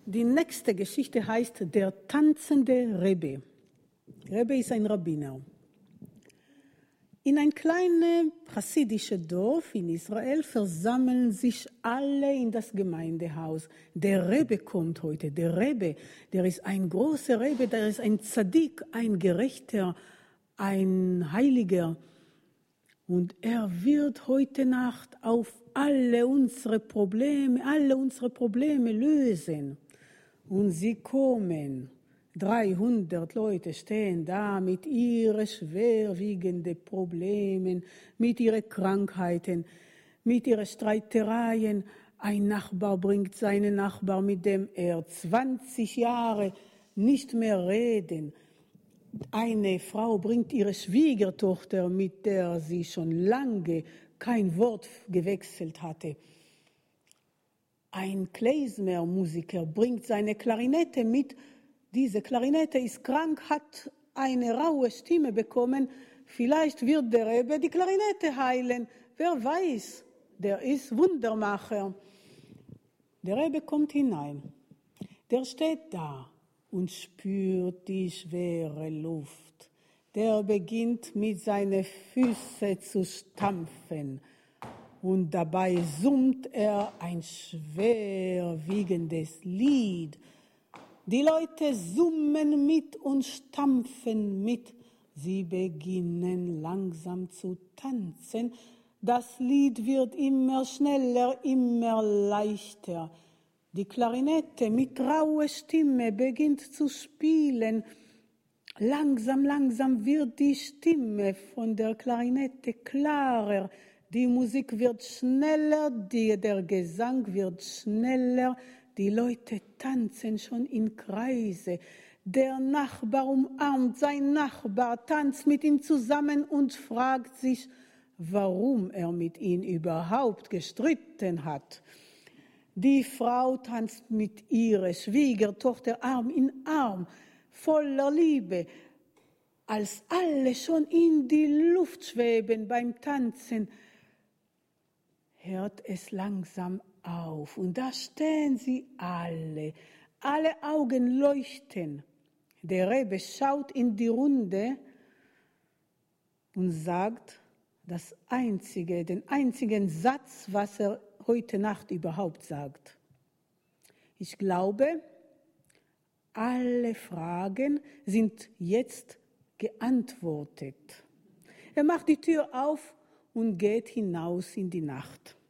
Die nächste Geschichte heißt Der tanzende Rebbe. Rebbe ist ein Rabbiner. In ein kleines chassidisches Dorf in Israel versammeln sich alle in das Gemeindehaus. Der Rebbe kommt heute. Der Rebbe, der ist ein großer Rebbe, der ist ein Tzadik, ein Gerechter, ein Heiliger. Und er wird heute Nacht auf alle unsere Probleme lösen. Und sie kommen. 300 Leute stehen da mit ihren schwerwiegenden Problemen, mit ihren Krankheiten, mit ihren Streitereien. Ein Nachbar bringt seinen Nachbar, mit dem er 20 Jahre nicht mehr reden. Eine Frau bringt ihre Schwiegertochter, mit der sie schon lange kein Wort gewechselt hatte. Ein Klezmer-Musiker bringt seine Klarinette mit. Diese Klarinette ist krank, hat eine raue Stimme bekommen. Vielleicht wird der Rebbe die Klarinette heilen. Wer weiß, der ist Wundermacher. Der Rebbe kommt hinein. Der steht da und spürt die schwere Luft. Der beginnt mit seinen Füßen zu stampfen. Und dabei summt er ein schwerwiegendes Lied. Die Leute summen mit und stampfen mit. Sie beginnen langsam zu tanzen. Das Lied wird immer schneller, immer leichter. Die Klarinette mit rauer Stimme beginnt zu spielen. Langsam wird die Stimme von der Klarinette klarer. Die Musik wird schneller, der Gesang wird schneller. Die Leute tanzen schon in Kreise. Der Nachbar umarmt seinen Nachbar, tanzt mit ihm zusammen und fragt sich, warum er mit ihm überhaupt gestritten hat. Die Frau tanzt mit ihrer Schwiegertochter Arm in Arm, voller Liebe. Als alle schon in die Luft schweben beim Tanzen, hört es langsam auf. Und da stehen sie alle Augen leuchten. Der Rebbe schaut in die Runde und sagt den einzigen Satz, was er heute Nacht überhaupt sagt. Ich glaube, alle Fragen sind jetzt geantwortet. Er macht die Tür auf und geht hinaus in die Nacht.